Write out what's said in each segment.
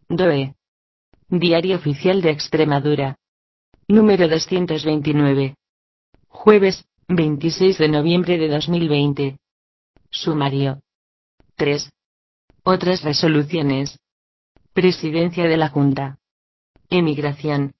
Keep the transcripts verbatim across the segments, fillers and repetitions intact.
D O E. Diario Oficial de Extremadura. Número doscientos veintinueve. Jueves, veintiséis de noviembre de dos mil veinte. Sumario. tres. Otras resoluciones. Presidencia de la Junta. Emigración.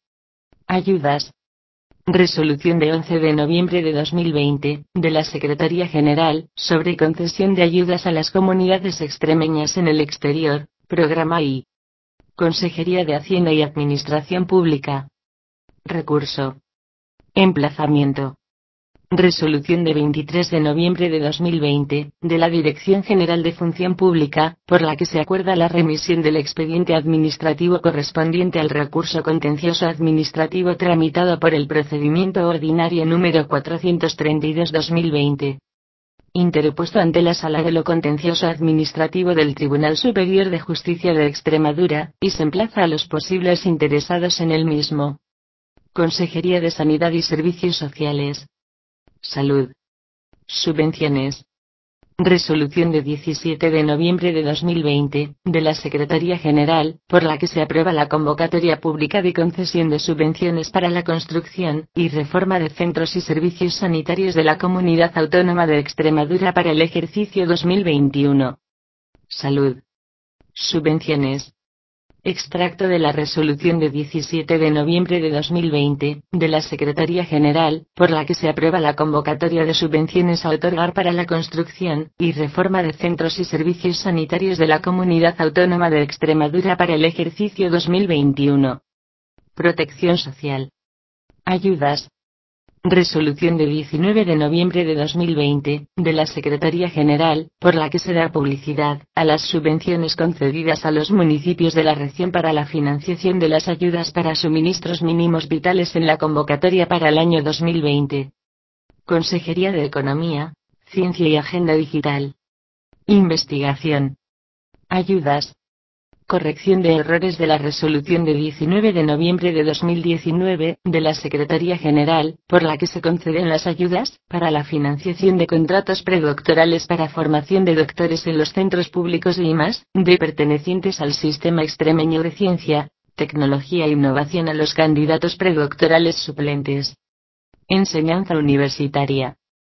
Ayudas. Resolución de once de noviembre de dos mil veinte, de la Secretaría General, sobre concesión de ayudas a las comunidades extremeñas en el exterior, Programa I. Consejería de Hacienda y Administración Pública. Recurso. Emplazamiento. Resolución de veintitrés de noviembre de dos mil veinte, de la Dirección General de Función Pública, por la que se acuerda la remisión del expediente administrativo correspondiente al recurso contencioso administrativo tramitado por el procedimiento ordinario número cuatrocientos treinta y dos barra dos mil veinte. Interpuesto ante la Sala de lo Contencioso Administrativo del Tribunal Superior de Justicia de Extremadura, y se emplaza a los posibles interesados en el mismo. Consejería de Sanidad y Servicios Sociales. Salud. Subvenciones. Resolución de diecisiete de noviembre de dos mil veinte, de la Secretaría General, por la que se aprueba la convocatoria pública de concesión de subvenciones para la construcción y reforma de centros y servicios sanitarios de la Comunidad Autónoma de Extremadura para el ejercicio dos mil veintiuno. Salud. Subvenciones. Extracto de la resolución de diecisiete de noviembre de dos mil veinte, de la Secretaría General, por la que se aprueba la convocatoria de subvenciones a otorgar para la construcción y reforma de centros y servicios sanitarios de la Comunidad Autónoma de Extremadura para el ejercicio dos mil veintiuno. Protección Social. Ayudas. Resolución de diecinueve de noviembre de dos mil veinte, de la Secretaría General, por la que se da publicidad a las subvenciones concedidas a los municipios de la región para la financiación de las ayudas para suministros mínimos vitales en la convocatoria para el año dos mil veinte. Consejería de Economía, Ciencia y Agenda Digital. Investigación. Ayudas. Corrección de errores de la resolución de diecinueve de noviembre de dos mil diecinueve, de la Secretaría General, por la que se conceden las ayudas para la financiación de contratos predoctorales para formación de doctores en los centros públicos I más D pertenecientes al Sistema Extremeño de Ciencia, Tecnología e Innovación a los candidatos predoctorales suplentes. Enseñanza universitaria.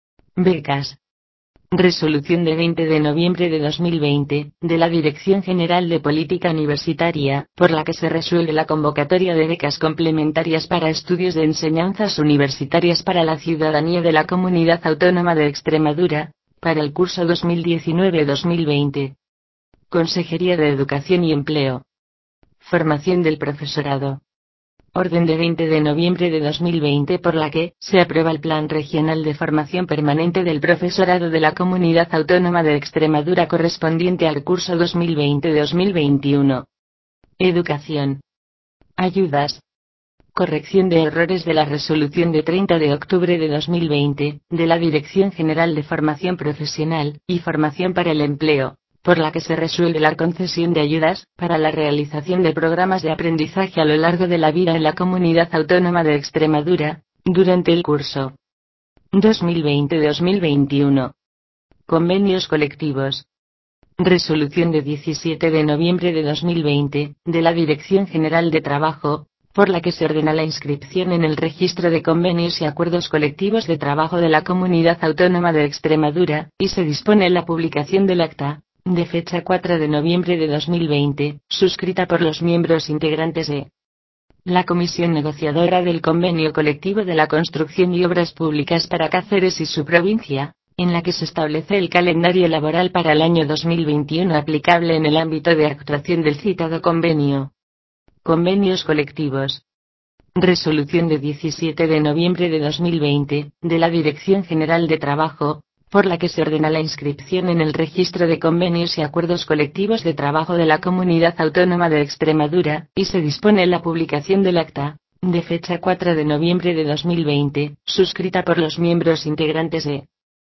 Becas. Resolución de veinte de noviembre de dos mil veinte, de la Dirección General de Política Universitaria, por la que se resuelve la convocatoria de becas complementarias para estudios de enseñanzas universitarias para la ciudadanía de la Comunidad Autónoma de Extremadura, para el curso dos mil diecinueve dos mil veinte. Consejería de Educación y Empleo. Formación del profesorado. Orden de veinte de noviembre de dos mil veinte por la que se aprueba el Plan Regional de Formación Permanente del Profesorado de la Comunidad Autónoma de Extremadura correspondiente al curso dos mil veinte dos mil veintiuno. Educación. Ayudas. Corrección de errores de la resolución de treinta de octubre de dos mil veinte, de la Dirección General de Formación Profesional y Formación para el Empleo, por la que se resuelve la concesión de ayudas para la realización de programas de aprendizaje a lo largo de la vida en la Comunidad Autónoma de Extremadura, durante el curso dos mil veinte dos mil veintiuno. Convenios colectivos. Resolución de diecisiete de noviembre de dos mil veinte, de la Dirección General de Trabajo, por la que se ordena la inscripción en el Registro de Convenios y Acuerdos Colectivos de Trabajo de la Comunidad Autónoma de Extremadura, y se dispone la publicación del acta, de fecha cuatro de noviembre de dos mil veinte, suscrita por los miembros integrantes de la Comisión Negociadora del Convenio Colectivo de la Construcción y Obras Públicas para Cáceres y su provincia, en la que se establece el calendario laboral para el año dos mil veintiuno aplicable en el ámbito de actuación del citado convenio. Convenios colectivos. Resolución de diecisiete de noviembre de dos mil veinte, de la Dirección General de Trabajo, por la que se ordena la inscripción en el Registro de Convenios y Acuerdos Colectivos de Trabajo de la Comunidad Autónoma de Extremadura, y se dispone la publicación del acta, de fecha cuatro de noviembre de dos mil veinte, suscrita por los miembros integrantes de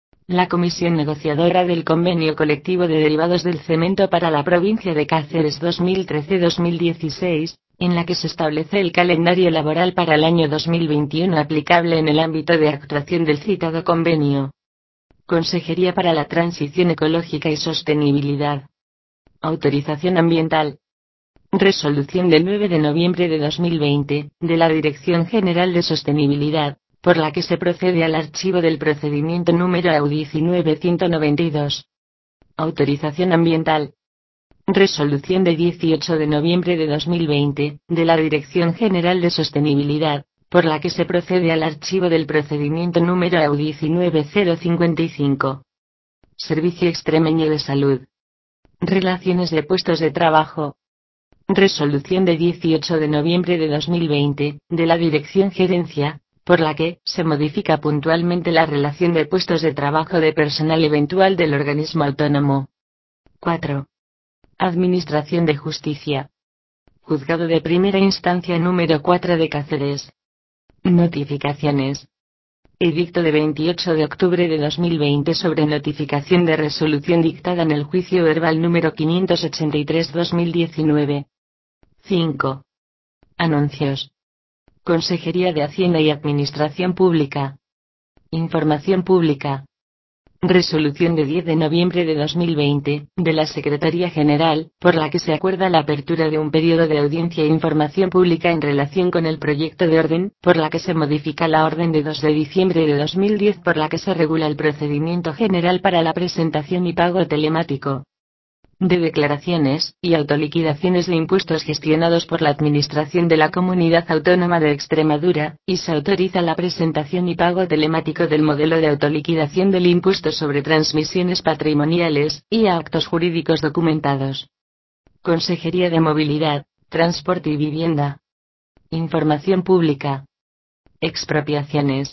la Comisión Negociadora del Convenio Colectivo de Derivados del Cemento para la provincia de Cáceres dos mil trece dos mil dieciséis, en la que se establece el calendario laboral para el año dos mil veintiuno aplicable en el ámbito de actuación del citado convenio. Consejería para la Transición Ecológica y Sostenibilidad. Autorización ambiental. Resolución del nueve de noviembre de dos mil veinte, de la Dirección General de Sostenibilidad, por la que se procede al archivo del procedimiento número A U diecinueve ciento noventa y dos. Autorización ambiental. Resolución de dieciocho de noviembre de dos mil veinte, de la Dirección General de Sostenibilidad, por la que se procede al archivo del procedimiento número A U diecinueve cero cincuenta y cinco. Servicio Extremeño de Salud. Relaciones de puestos de trabajo. Resolución de dieciocho de noviembre de dos mil veinte, de la Dirección Gerencia, por la que se modifica puntualmente la relación de puestos de trabajo de personal eventual del organismo autónomo. cuatro. Administración de Justicia. Juzgado de Primera Instancia número cuatro de Cáceres. Notificaciones. Edicto de veintiocho de octubre de dos mil veinte sobre notificación de resolución dictada en el juicio verbal número quinientos ochenta y tres barra dos mil diecinueve. cinco. Anuncios. Consejería de Hacienda y Administración Pública. Información pública. Resolución de diez de noviembre de dos mil veinte, de la Secretaría General, por la que se acuerda la apertura de un periodo de audiencia e información pública en relación con el proyecto de orden, por la que se modifica la orden de dos de diciembre de dos mil diez por la que se regula el procedimiento general para la presentación y pago telemático de declaraciones y autoliquidaciones de impuestos gestionados por la Administración de la Comunidad Autónoma de Extremadura, y se autoriza la presentación y pago telemático del modelo de autoliquidación del impuesto sobre transmisiones patrimoniales, y a actos jurídicos documentados. Consejería de Movilidad, Transporte y Vivienda. Información pública. Expropiaciones.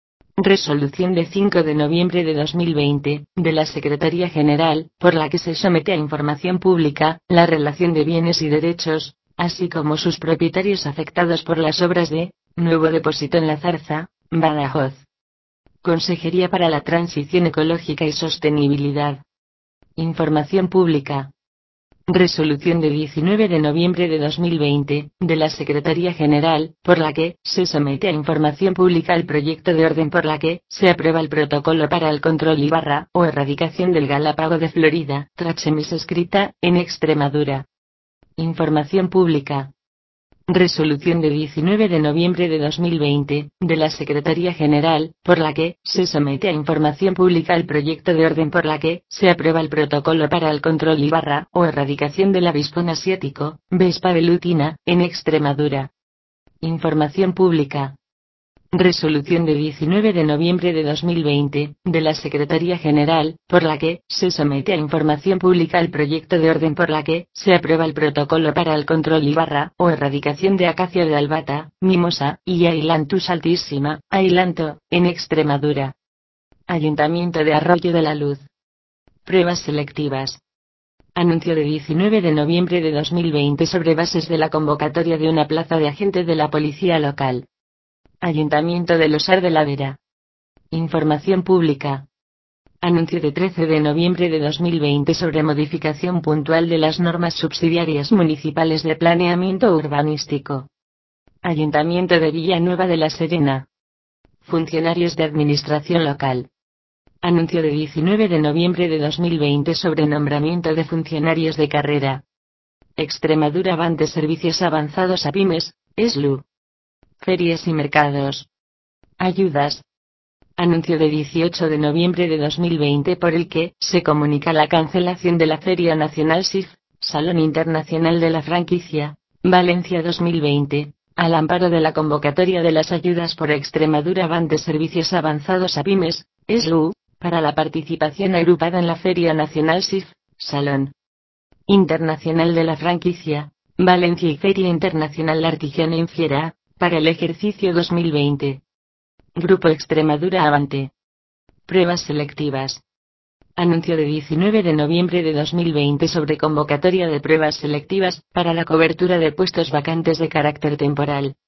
Resolución de cinco de noviembre de dos mil veinte, de la Secretaría General, por la que se somete a información pública, la relación de bienes y derechos, así como sus propietarios afectados por las obras de Nuevo Depósito en la Zarza, Badajoz. Consejería para la Transición Ecológica y Sostenibilidad. Información pública. Resolución de diecinueve de noviembre de dos mil veinte, de la Secretaría General, por la que se somete a información pública el proyecto de orden por la que se aprueba el protocolo para el control y barra o erradicación del galápago de Florida, Trachemis escrita, en Extremadura. Información pública. Resolución de diecinueve de noviembre de dos mil veinte, de la Secretaría General, por la que se somete a información pública el proyecto de orden por la que se aprueba el protocolo para el control y barra o erradicación del avispón asiático, Vespa velutina, en Extremadura. Información pública. Resolución de diecinueve de noviembre de dos mil veinte, de la Secretaría General, por la que se somete a información pública el proyecto de orden por la que se aprueba el protocolo para el control y barra o erradicación de acacia de albata, mimosa, y Ailanthus altísima, ailanto, en Extremadura. Ayuntamiento de Arroyo de la Luz. Pruebas selectivas. Anuncio de diecinueve de noviembre de dos mil veinte sobre bases de la convocatoria de una plaza de agente de la policía local. Ayuntamiento de Losar de la Vera. Información pública. Anuncio de trece de noviembre de dos mil veinte sobre modificación puntual de las normas subsidiarias municipales de planeamiento urbanístico. Ayuntamiento de Villanueva de la Serena. Funcionarios de administración local. Anuncio de diecinueve de noviembre de dos mil veinte sobre nombramiento de funcionarios de carrera. Extremadura Ban de Servicios Avanzados a Pymes, E S L U. Ferias y mercados. Ayudas. Anuncio de dieciocho de noviembre de dos mil veinte por el que se comunica la cancelación de la Feria Nacional S I F, Salón Internacional de la Franquicia, Valencia dos mil veinte, al amparo de la convocatoria de las ayudas por Extremadura Ban de Servicios Avanzados a Pymes, E S L U, para la participación agrupada en la Feria Nacional S I F, Salón Internacional de la Franquicia, Valencia y Feria Internacional Artijana en Fiera, para el ejercicio dos mil veinte. Grupo Extremadura Avante. Pruebas selectivas. Anuncio de diecinueve de noviembre de dos mil veinte sobre convocatoria de pruebas selectivas para la cobertura de puestos vacantes de carácter temporal.